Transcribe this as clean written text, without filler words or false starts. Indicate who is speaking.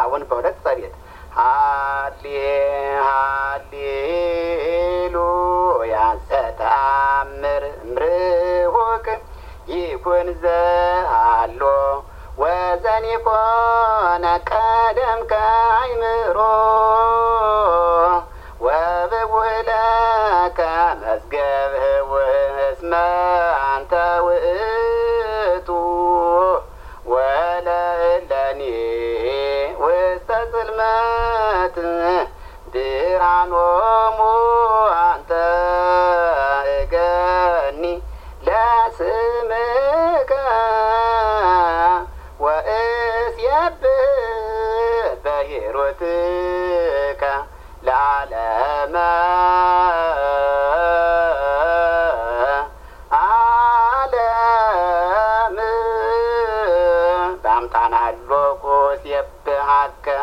Speaker 1: አሁን በሁለት ጸቤት ሃሌሉያ ዘተአምር እምርሁቅ ይኩን ዘሃሎ ወዘኒኮነ ቀደም ከአይምሮ ወብቡህለከ መዝገብህ እስመ አንተ ውእቱ ወለእለኒ ውስተ ጽልመት ብርሃኖሙ አንተ እገኒ ለስምከ ወእስየብህ በሂሩትከ ለዓለመ ዓለም በአምጣነ ሀሎኩ እሴብሐከ